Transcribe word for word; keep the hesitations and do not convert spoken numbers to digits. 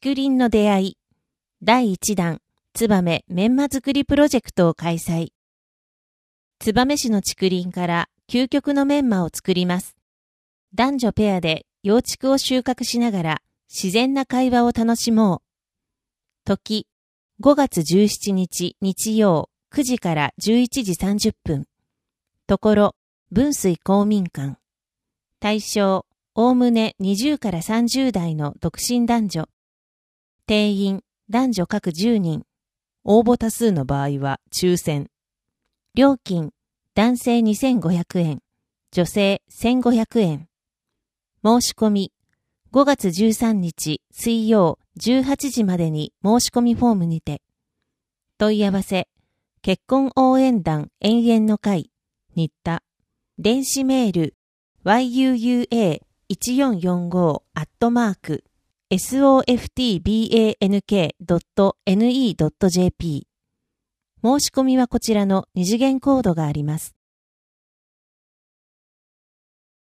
竹林の出会いだいいちだん燕メンマ作りプロジェクトを開催。燕市の竹林から究極のメンマを作ります。男女ペアで幼竹を収穫しながら自然な会話を楽しもう。時、ごがつじゅうしちにち日曜くじからじゅういちじさんじゅっぷん。ところ、文水公民館。対象、おおむねにじゅうからさんじゅうだいの独身男女。定員、男女各じゅうにん。応募多数の場合は抽選。料金、男性にせんごひゃくえん、女性せんごひゃくえん。申し込み、ごがつじゅうさんにち水曜じゅうはちじまでに申し込みフォームにて。問い合わせ、結婚応援団永遠の会、新田。電子メール、ワイユーユーエーいちよんよんご アットマーク、ソフトバンク ドットネット ドットジェーピー。申し込みはこちらの二次元コードがあります。